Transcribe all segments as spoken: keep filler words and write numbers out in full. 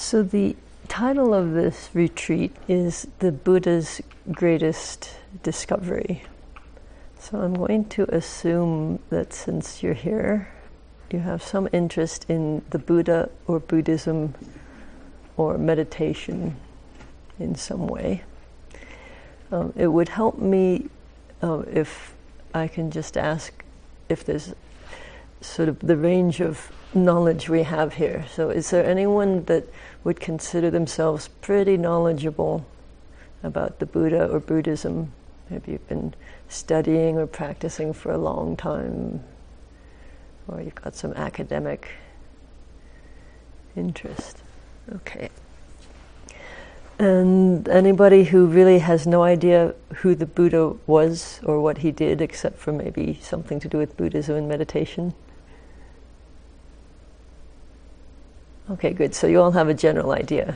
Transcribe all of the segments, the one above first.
So the title of this retreat is The Buddha's Greatest Discovery. So I'm going to assume that since you're here, you have some interest in the Buddha or Buddhism or meditation in some way. Um, it would help me uh, if I can just ask if there's sort of the range of knowledge we have here. So is there anyone that would consider themselves pretty knowledgeable about the Buddha or Buddhism? Maybe you've been studying or practicing for a long time, or you've got some academic interest. Okay. And anybody who really has no idea who the Buddha was or what he did, except for maybe something to do with Buddhism and meditation? Okay, good. So you all have a general idea.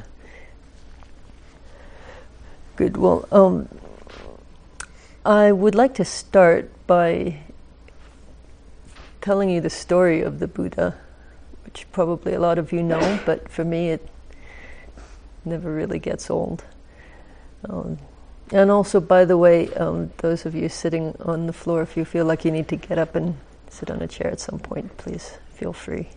Good. Well, um, I would like to start by telling you the story of the Buddha, which probably a lot of you know, but for me it never really gets old. Um, and also, by the way, um, those of you sitting on the floor, if you feel like you need to get up and sit on a chair at some point, please feel free.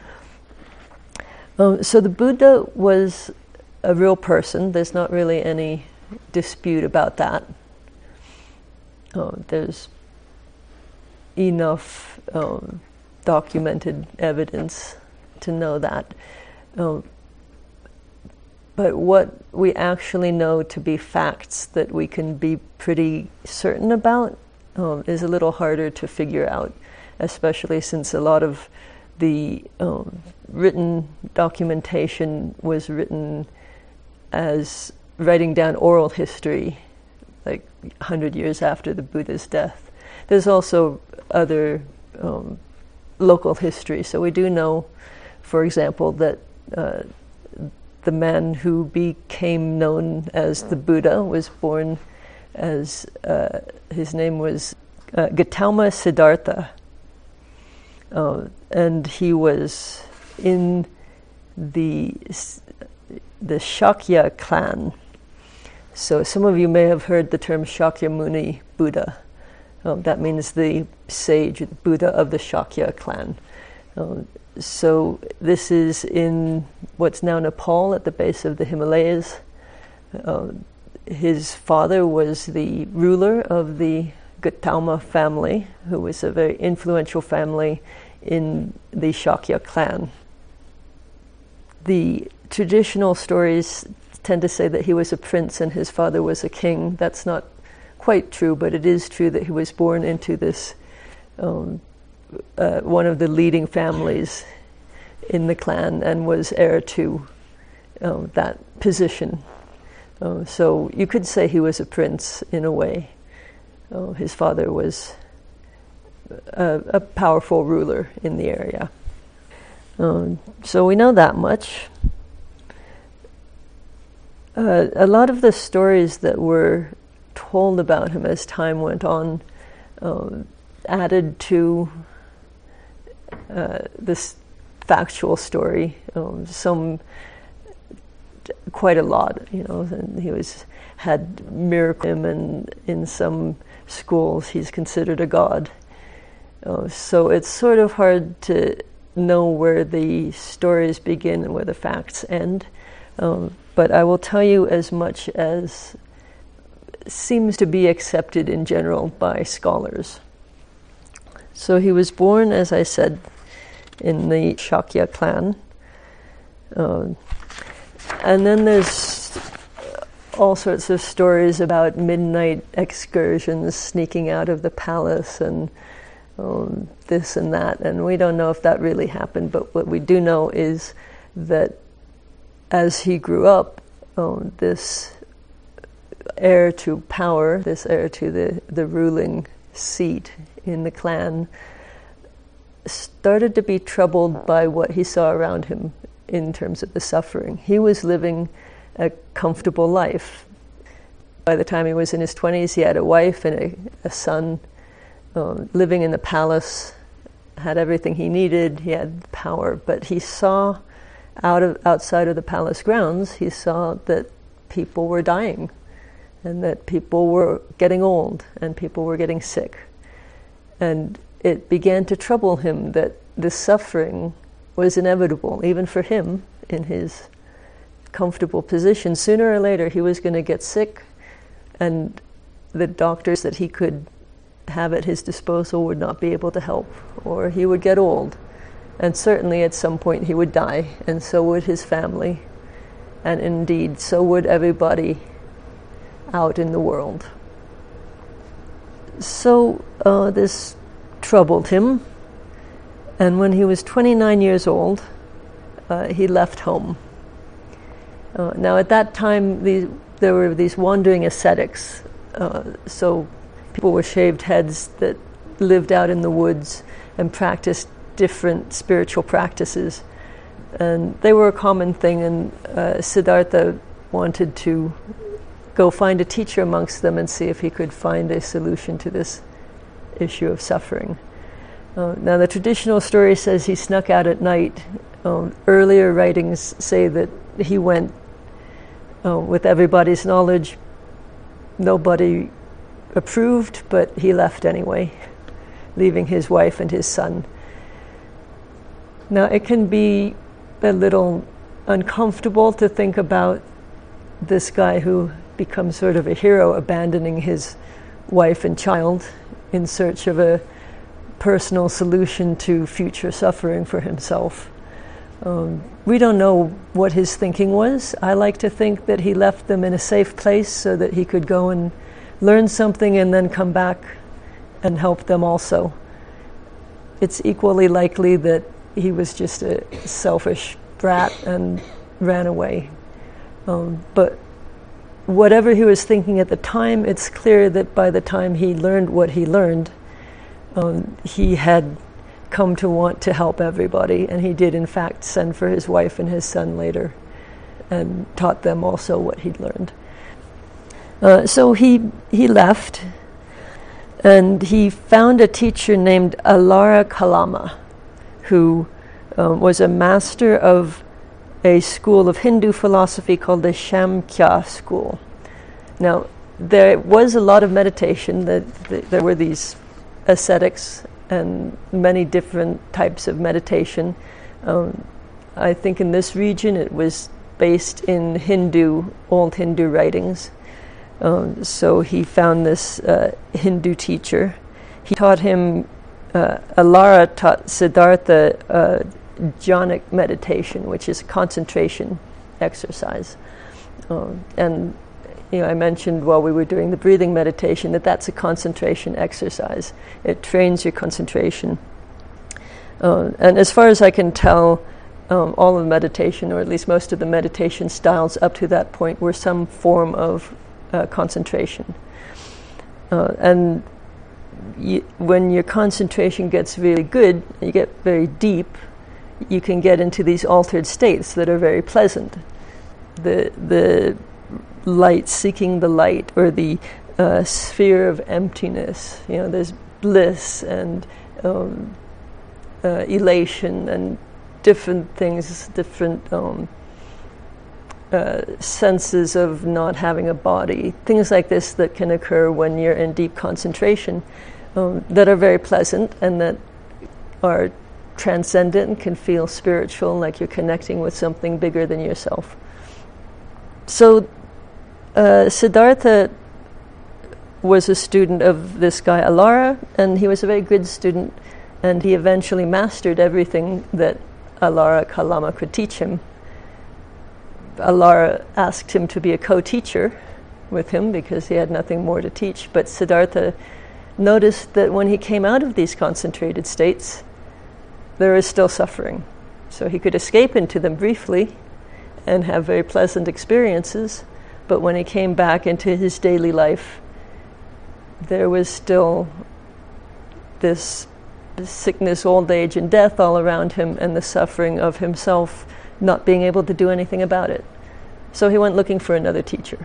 Um, so the Buddha was a real person. There's not really any dispute about that. Uh, there's enough um, documented evidence to know that. Um, but what we actually know to be facts that we can be pretty certain about um, is a little harder to figure out, especially since a lot of the um, written documentation was written as writing down oral history, like a hundred years after the Buddha's death. There's also other um, local history. So we do know, for example, that uh, the man who became known as the Buddha was born as, uh, his name was uh, Gautama Siddhartha. Uh, and he was in the the Shakya clan. So some of you may have heard the term Shakyamuni Buddha. Um, that means the sage, the Buddha of the Shakya clan. Um, so this is in what's now Nepal at the base of the Himalayas. Uh, his father was the ruler of the Gautama family, who was a very influential family in the Shakya clan. The traditional stories tend to say that he was a prince and his father was a king. That's not quite true, but it is true that he was born into this um, uh, one of the leading families in the clan and was heir to uh, that position. Uh, so you could say he was a prince in a way. Uh, his father was a, a powerful ruler in the area. Um, so we know that much. Uh, a lot of the stories that were told about him as time went on um, added to uh, this factual story. Um, some, quite a lot, you know. And he was had miracle, and in some schools he's considered a god. Uh, so it's sort of hard to know where the stories begin and where the facts end. Um, but I will tell you as much as seems to be accepted in general by scholars. So he was born, as I said, in the Shakya clan. Uh, and then there's all sorts of stories about midnight excursions, sneaking out of the palace and um, this and that. And we don't know if that really happened, but what we do know is that as he grew up, um, this heir to power, this heir to the, the ruling seat in the clan, started to be troubled by what he saw around him in terms of the suffering. He was living a comfortable life. By the time he was in his twenties, he had a wife and a, a son, um, living in the palace, had everything he needed, he had power, but he saw out of outside of the palace grounds, he saw that people were dying, and that people were getting old, and people were getting sick. And it began to trouble him that this suffering was inevitable, even for him in his comfortable position. Sooner or later he was going to get sick, and the doctors that he could have at his disposal would not be able to help, or he would get old. And certainly at some point he would die, and so would his family. And indeed, so would everybody out in the world. So uh, this troubled him, and when he was twenty-nine years old, uh, he left home. Uh, now at that time, these, there were these wandering ascetics, uh, so people with shaved heads that lived out in the woods and practiced different spiritual practices. And they were a common thing, and uh, Siddhartha wanted to go find a teacher amongst them and see if he could find a solution to this issue of suffering. Uh, now the traditional story says he snuck out at night. Um, earlier writings say that he went uh, with everybody's knowledge. Nobody approved, but he left anyway, leaving his wife and his son. Now it can be a little uncomfortable to think about this guy who becomes sort of a hero, abandoning his wife and child in search of a personal solution to future suffering for himself. Um, we don't know what his thinking was. I like to think that he left them in a safe place so that he could go and learn something and then come back and help them also. It's equally likely that he was just a selfish brat and ran away. Um, but whatever he was thinking at the time, it's clear that by the time he learned what he learned, um, he had come to want to help everybody, and he did in fact send for his wife and his son later and taught them also what he'd learned. Uh, so he he left, and he found a teacher named Alara Kalama, who um, was a master of a school of Hindu philosophy called the Shamkya school. Now, there was a lot of meditation. That th- there were these ascetics and many different types of meditation. Um, I think in this region it was based in Hindu, old Hindu writings. Um, so he found this uh, Hindu teacher. He taught him, uh, Alara taught Siddhartha uh, jhanic meditation, which is concentration exercise. Um, and you know, I mentioned while we were doing the breathing meditation that that's a concentration exercise. It trains your concentration. Uh, and as far as I can tell, um, all of meditation, or at least most of the meditation styles up to that point, were some form of uh, concentration. Uh, and y- when your concentration gets really good, you get very deep, you can get into these altered states that are very pleasant. The the light, seeking the light, or the uh, sphere of emptiness. You know, there's bliss and um, uh, elation and different things, different um, uh, senses of not having a body. Things like this that can occur when you're in deep concentration, um, that are very pleasant and that are transcendent and can feel spiritual, like you're connecting with something bigger than yourself. So uh, Siddhartha was a student of this guy Alara, and he was a very good student, and he eventually mastered everything that Alara Kalama could teach him. Alara asked him to be a co-teacher with him because he had nothing more to teach, but Siddhartha noticed that when he came out of these concentrated states, there is still suffering. So he could escape into them briefly and have very pleasant experiences, but when he came back into his daily life, there was still this sickness, old age, and death all around him, and the suffering of himself not being able to do anything about it. So he went looking for another teacher.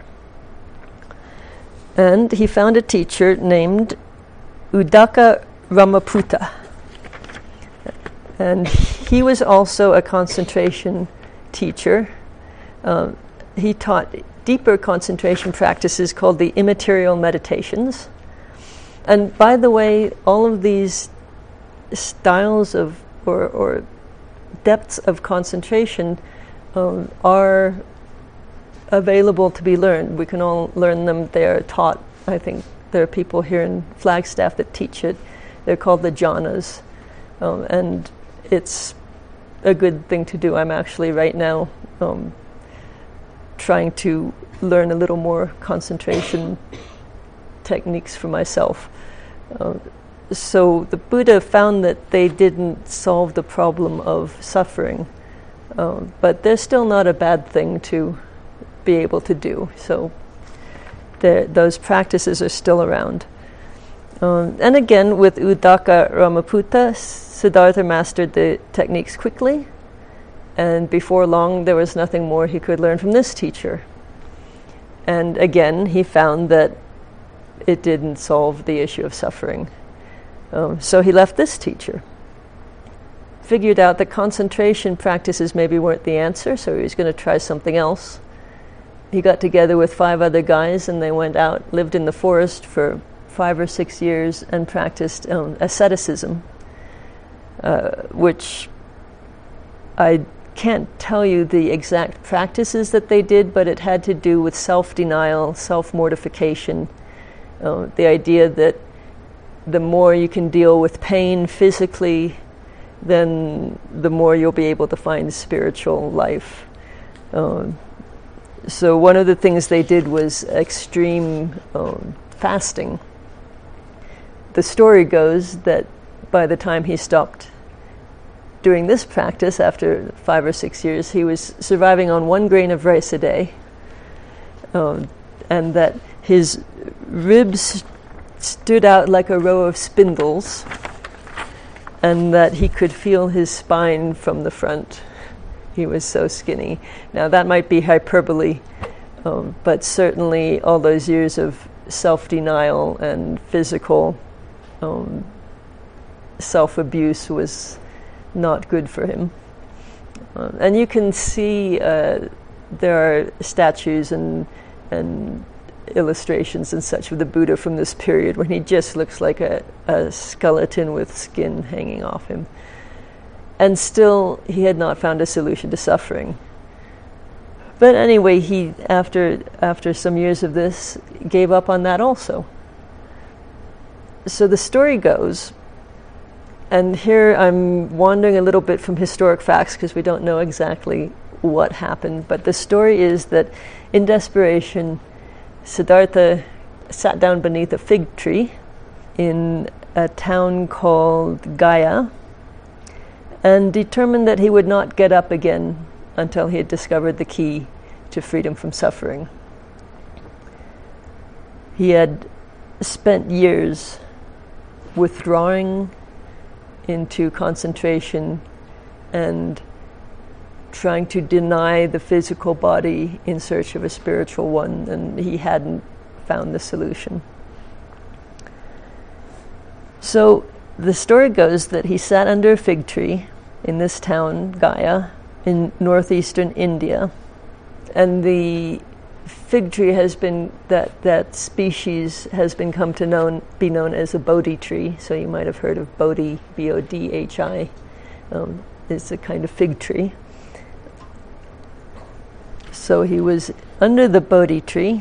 And he found a teacher named Udaka Ramaputta. And he was also a concentration teacher. Uh, he taught deeper concentration practices called the immaterial meditations. And by the way, all of these styles of or, or depths of concentration um, are available to be learned. We can all learn them. They are taught. I think there are people here in Flagstaff that teach it. They're called the jhanas. Um, and it's a good thing to do. I'm actually right now um, trying to learn a little more concentration techniques for myself. Uh, so the Buddha found that they didn't solve the problem of suffering, uh, but they're still not a bad thing to be able to do. So those practices are still around. Um, and again, with Uddaka Ramaputta, Siddhartha mastered the techniques quickly, and before long there was nothing more he could learn from this teacher. And again, he found that it didn't solve the issue of suffering. Um, so he left this teacher. Figured out that concentration practices maybe weren't the answer, so he was going to try something else. He got together with five other guys and they went out, lived in the forest for five or six years and practiced um, asceticism, uh, which I can't tell you the exact practices that they did, but it had to do with self-denial, self-mortification, uh, the idea that the more you can deal with pain physically, then the more you'll be able to find spiritual life. Um, so one of the things they did was extreme um, fasting. The story goes that by the time he stopped doing this practice, after five or six years, he was surviving on one grain of rice a day, um, and that his ribs stood out like a row of spindles, and that he could feel his spine from the front. He was so skinny. Now that might be hyperbole, um, but certainly all those years of self-denial and physical um, self-abuse was not good for him. Uh, and you can see uh, there are statues and and illustrations and such of the Buddha from this period when he just looks like a, a skeleton with skin hanging off him. And still, he had not found a solution to suffering. But anyway, he, after after some years of this, gave up on that also. So the story goes, and here I'm wandering a little bit from historic facts because we don't know exactly what happened, but the story is that in desperation, Siddhartha sat down beneath a fig tree in a town called Gaya and determined that he would not get up again until he had discovered the key to freedom from suffering. He had spent years withdrawing into concentration and trying to deny the physical body in search of a spiritual one, and he hadn't found the solution. So the story goes that he sat under a fig tree in this town, Gaya, in northeastern India, and the fig tree has been, that, that species has been come to known, be known as a Bodhi tree, so you might have heard of Bodhi, B O D H I, um, it's a kind of fig tree. So he was under the Bodhi tree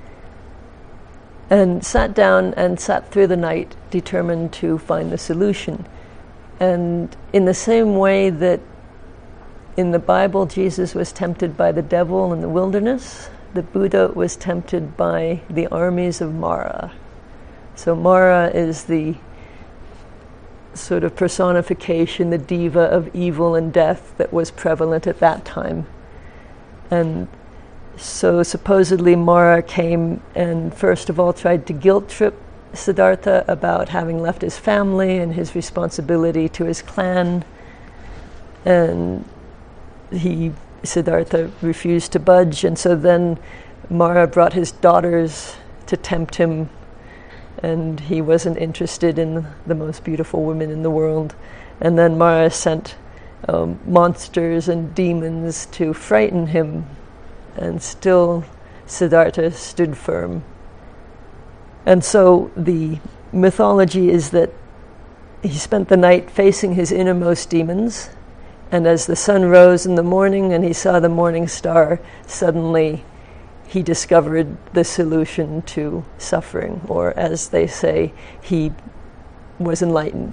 and sat down and sat through the night, determined to find the solution. And in the same way that in the Bible Jesus was tempted by the devil in the wilderness, the Buddha was tempted by the armies of Mara. So Mara is the sort of personification, the diva of evil and death that was prevalent at that time. And so supposedly Mara came and first of all tried to guilt trip Siddhartha about having left his family and his responsibility to his clan. And he, Siddhartha, refused to budge, and so then Mara brought his daughters to tempt him, and he wasn't interested in the most beautiful women in the world. And then Mara sent um, monsters and demons to frighten him, and still Siddhartha stood firm. And so the mythology is that he spent the night facing his innermost demons, and as the sun rose in the morning and he saw the morning star, suddenly he discovered the solution to suffering, or as they say, he was enlightened.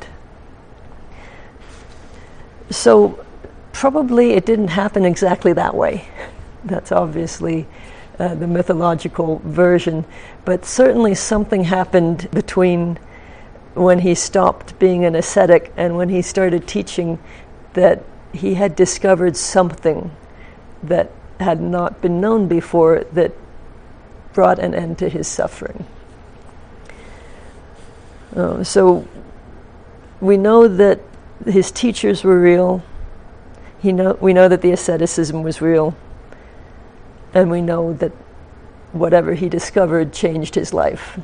So probably it didn't happen exactly that way. That's obviously uh, the mythological version, but certainly something happened between when he stopped being an ascetic and when he started teaching, that he had discovered something that had not been known before that brought an end to his suffering. Uh, so we know that his teachers were real. He know, we know that the asceticism was real. And we know that whatever he discovered changed his life.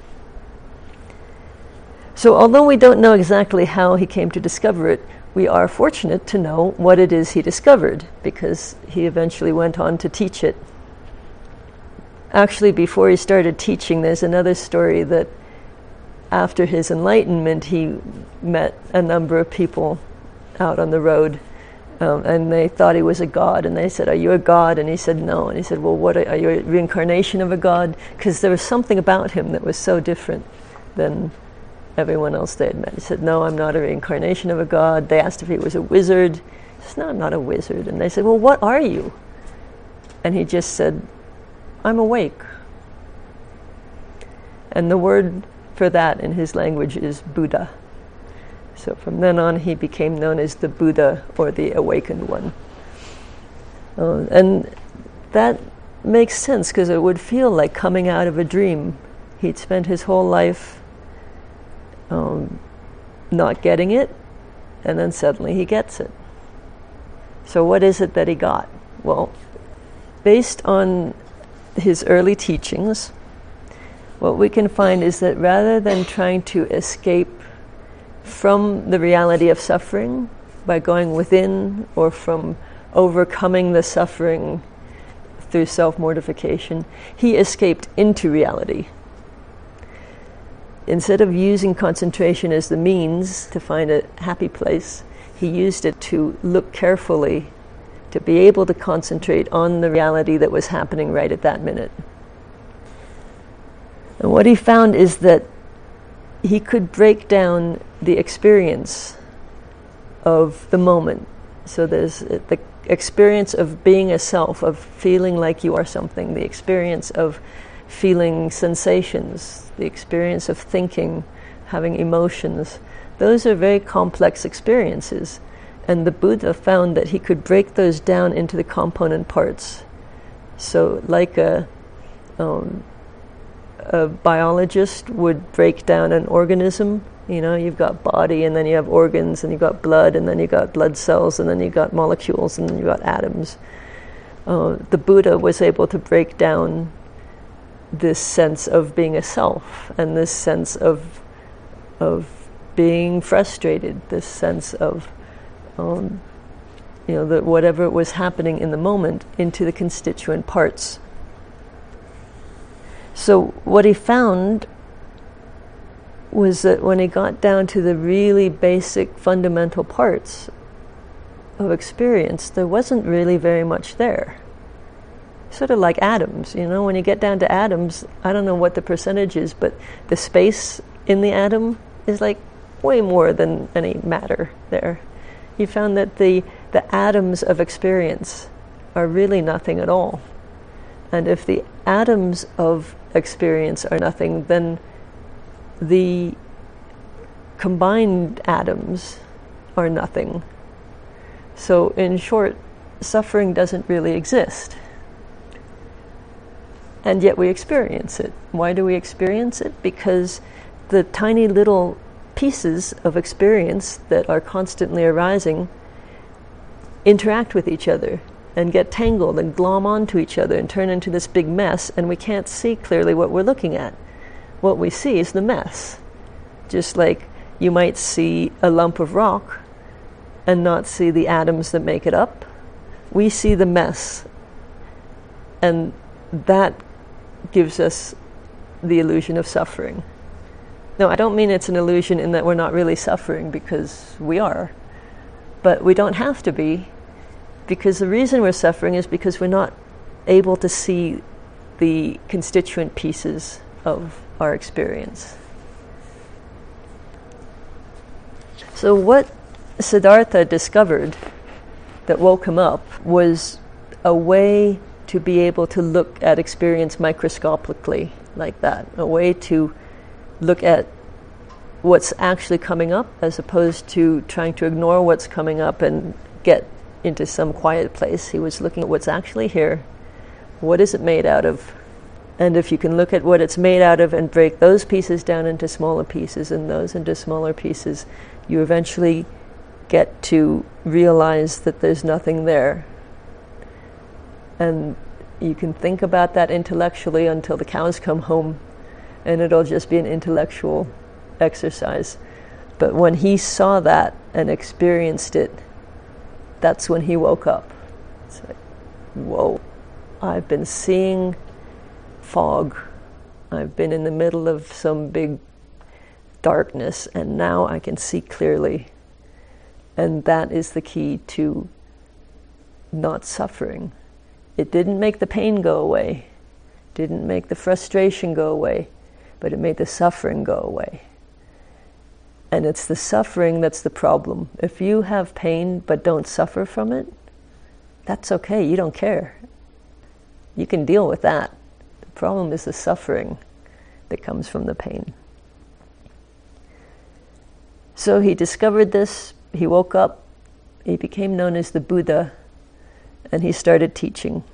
So although we don't know exactly how he came to discover it, we are fortunate to know what it is he discovered, because he eventually went on to teach it. Actually, before he started teaching, there's another story that after his enlightenment, he met a number of people out on the road, um, and they thought he was a god, and they said, "Are you a god?" And he said, "No." And he said, "Well, what are, are you a reincarnation of a god?" Because there was something about him that was so different than everyone else they had met. He said, "No, I'm not a reincarnation of a god." They asked if he was a wizard. He said, "No, I'm not a wizard." And they said, "Well, what are you?" And he just said, "I'm awake." And the word for that in his language is Buddha. So from then on, he became known as the Buddha, or the awakened one. Uh, and that makes sense, because it would feel like coming out of a dream. He'd spent his whole life um, not getting it, and then suddenly he gets it. So what is it that he got? Well, based on his early teachings, what we can find is that rather than trying to escape from the reality of suffering by going within, or from overcoming the suffering through self-mortification, he escaped into reality. Instead of using concentration as the means to find a happy place, he used it to look carefully, to be able to concentrate on the reality that was happening right at that minute. And what he found is that he could break down the experience of the moment. So there's the experience of being a self, of feeling like you are something, the experience of feeling sensations, the experience of thinking, having emotions. Those are very complex experiences. And the Buddha found that he could break those down into the component parts. So like a, um, a biologist would break down an organism, you know, you've got body, and then you have organs, and you've got blood, and then you've got blood cells, and then you've got molecules, and then you've got atoms. Uh, the Buddha was able to break down this sense of being a self, and this sense of of being frustrated, this sense of um, you know, that whatever was happening in the moment, into the constituent parts. So what he found was that when he got down to the really basic fundamental parts of experience, there wasn't really very much there. Sort of like atoms, you know, when you get down to atoms, I don't know what the percentage is, but the space in the atom is like way more than any matter there. He found that the, the atoms of experience are really nothing at all. And if the atoms of experience are nothing, then the combined atoms are nothing. So in short, suffering doesn't really exist. And yet we experience it. Why do we experience it? Because the tiny little pieces of experience that are constantly arising interact with each other and get tangled and glom onto each other and turn into this big mess, and we can't see clearly what we're looking at. What we see is the mess. Just like you might see a lump of rock and not see the atoms that make it up. We see the mess, and that gives us the illusion of suffering. No, I don't mean it's an illusion in that we're not really suffering, because we are. But we don't have to be, because the reason we're suffering is because we're not able to see the constituent pieces of our experience. So what Siddhartha discovered that woke him up was a way to be able to look at experience microscopically like that, a way to look at what's actually coming up as opposed to trying to ignore what's coming up and get into some quiet place. He was looking at what's actually here. What is it made out of? And if you can look at what it's made out of and break those pieces down into smaller pieces and those into smaller pieces, you eventually get to realize that there's nothing there. And you can think about that intellectually until the cows come home, and it'll just be an intellectual exercise. But when he saw that and experienced it, that's when he woke up. It's like, whoa, I've been seeing fog. I've been in the middle of some big darkness, and now I can see clearly. And that is the key to not suffering. It didn't make the pain go away, didn't make the frustration go away, but it made the suffering go away. And it's the suffering that's the problem. If you have pain but don't suffer from it, that's okay, you don't care. You can deal with that. The problem is the suffering that comes from the pain. So he discovered this, he woke up, he became known as the Buddha, and he started teaching.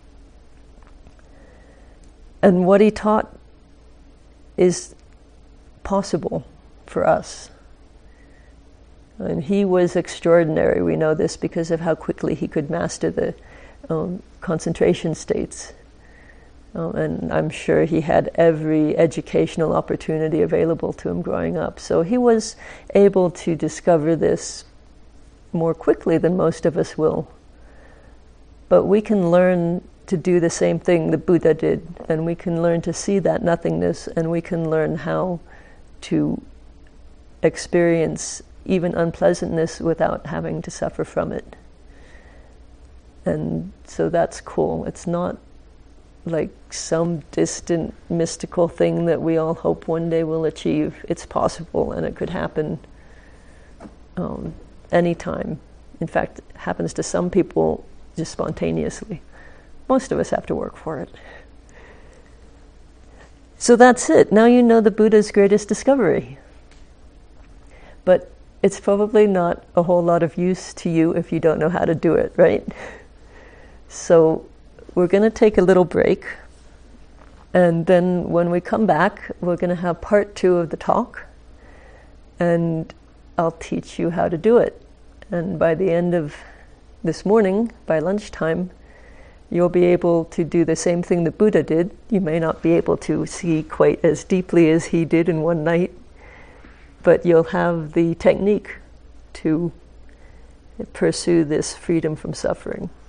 And what he taught is possible for us. And he was extraordinary. We know this because of how quickly he could master the um, concentration states. Um, and I'm sure he had every educational opportunity available to him growing up. So he was able to discover this more quickly than most of us will. But we can learn to do the same thing the Buddha did, and we can learn to see that nothingness, and we can learn how to experience even unpleasantness without having to suffer from it. And so that's cool. It's not like some distant mystical thing that we all hope one day we'll achieve. It's possible, and it could happen um, anytime. In fact, it happens to some people just spontaneously. Most of us have to work for it. So that's it. Now you know the Buddha's greatest discovery. But it's probably not a whole lot of use to you if you don't know how to do it, right? So we're going to take a little break. And then when we come back, we're going to have part two of the talk. And I'll teach you how to do it. And by the end of this morning, by lunchtime, you'll be able to do the same thing the Buddha did. You may not be able to see quite as deeply as he did in one night, but you'll have the technique to pursue this freedom from suffering.